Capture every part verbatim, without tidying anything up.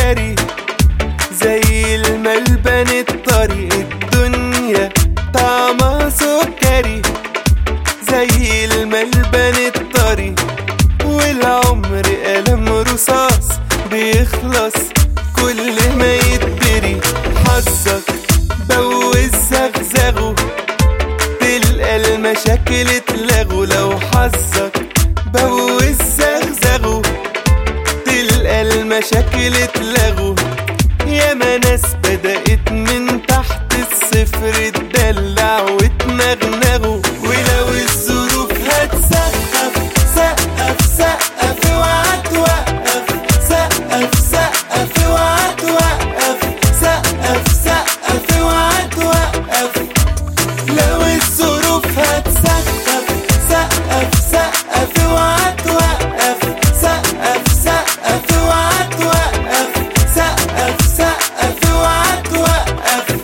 سكري زي الملبن الطري. الدنيا طعمها سكري زي الملبن الطري، والعمر قلم رصاص بيخلص كل ما يتدري. حظك بوز زغزغه تلقى المشاكل اتلغوا. لو حظك بوز زغزغه تلقى المشاكل اتلغوا. ياما ناس بدأت من تحت الصفر تدلع وتنغنغوا. ولو الظروف هتسقف سقف سقف اوعى توقف. سقف سقف اوعى توقف. سقف سقف اوعى توقف. لو الظروف هتسقف سقف سقف اوعى توقف. سقف سقف اوعى توقف. سقف سقف اوعى توقف.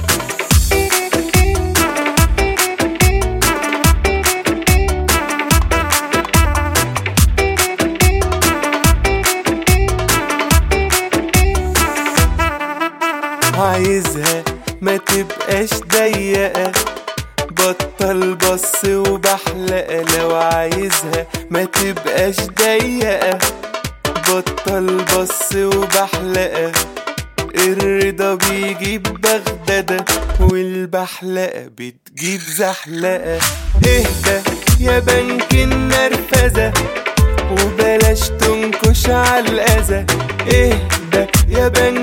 عايزها ما تبقاش ضيقة، بطل بص وبحلقة. لو عايزها ما تبقاش ضيقة، بطل بص وبحلقة. الرضا بيجيب بغدادة والبحلقة بتجيب زحلقة. اهدى يا بنك النرفزة وبلاش تنكش عالأذى. اهدى يا بنك